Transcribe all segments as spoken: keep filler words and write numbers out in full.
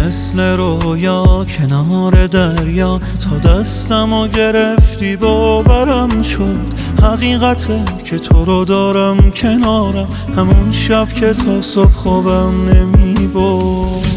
مثل رویا کنار دریا، تا دستمو گرفتی باورم شد حقیقته که تو رو دارم کنارم. همون شب که تا صبح خوابم نمی برد،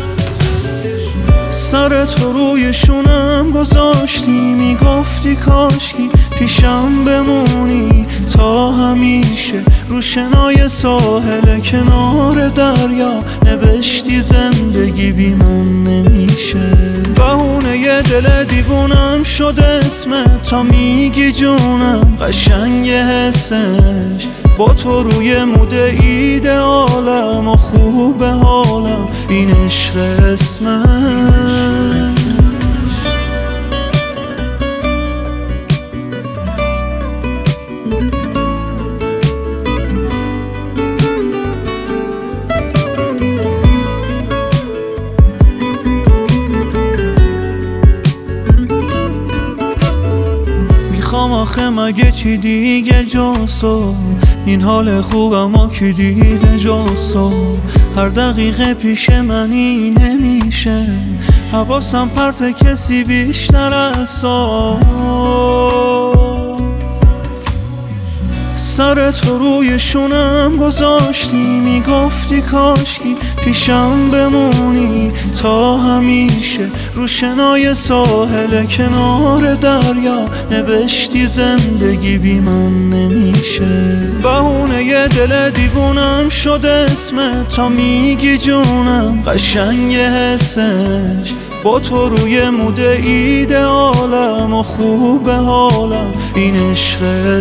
سر تو روی شونم گذاشتی، میگفتی کاشکی پیشم بمونی تا همیشه. رو شنای ساحل کنار دریا نوشتی زندگی بی من نمیشه. بهونه ی دل دیوونم شد اسمت، تا میگی جونم قشنگ حسش. با تو روی مود ایدئالم و خوب حالم، این عشق اسمت. میخوام آخه مگه چی دیگه جاسو، این حال خوبم و کی دیده جاسو. هر دقیقه پیش منی نمیشه، حواسم پرت کسی بیشتر از تو. سر تو روی شونم گذاشتی، میگفتی کاشکی پیشم بمونی تا همیشه. رو شنای ساحل کنار دریا نوشتی زندگی بی من نمیشه. بهونه ی دل دیوونم شد اسمت، تا میگی جونم قشنگ حسش. با تو روی مود ایدئالم و خوب حالم، این عشق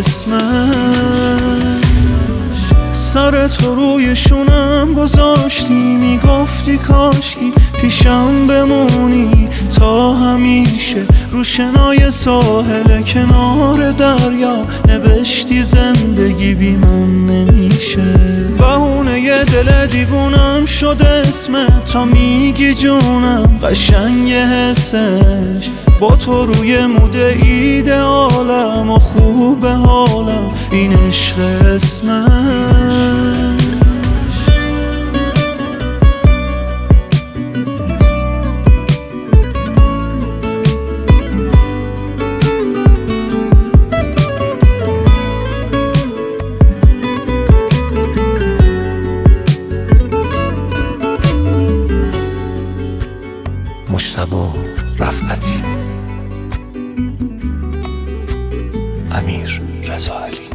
اسمت. سر تو روی شونم گذاشتی، میگفتی کاشکی پیشم بمونی تا همیشه. رو شنای ساحل کنار دریا نوشتی زندگی بی من نمیشه. بهونه ی دل دیوونم شد اسمت، تا میگی جونم قشنگ حسش. با تو روی مود ایدئالم و خوب حالم، این عشق اسمت. مجتبی رفعتی، امیر رضا علی.